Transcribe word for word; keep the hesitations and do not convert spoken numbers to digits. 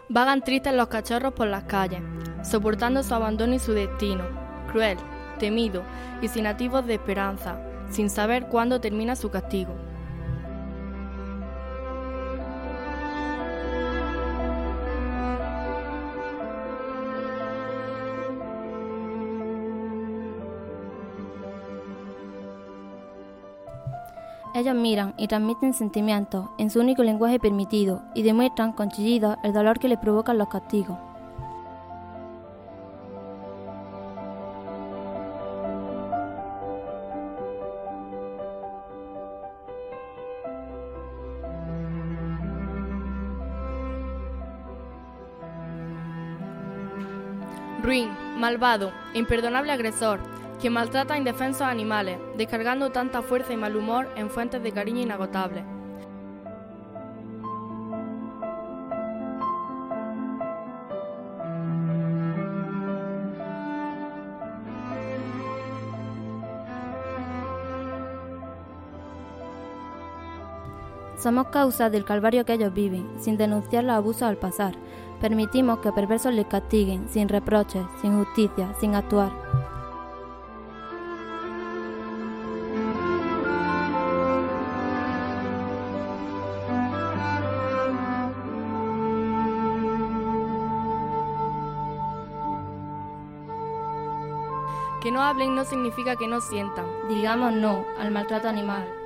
Vagan tristes los cachorros por las calles, soportando su abandono y su destino, cruel, temido y sin atisbos de esperanza, sin saber cuándo termina su castigo. Ellos miran y transmiten sentimientos en su único lenguaje permitido y demuestran con chillidos el dolor que les provocan los castigos. Ruin, malvado, imperdonable agresor, que maltrata a indefensos animales, descargando tanta fuerza y mal humor en fuentes de cariño inagotables. Somos causa del calvario que ellos viven, sin denunciar los abusos al pasar. Permitimos que perversos les castiguen, sin reproches, sin justicia, sin actuar. Que no hablen no significa que no sientan. Digamos no al maltrato animal.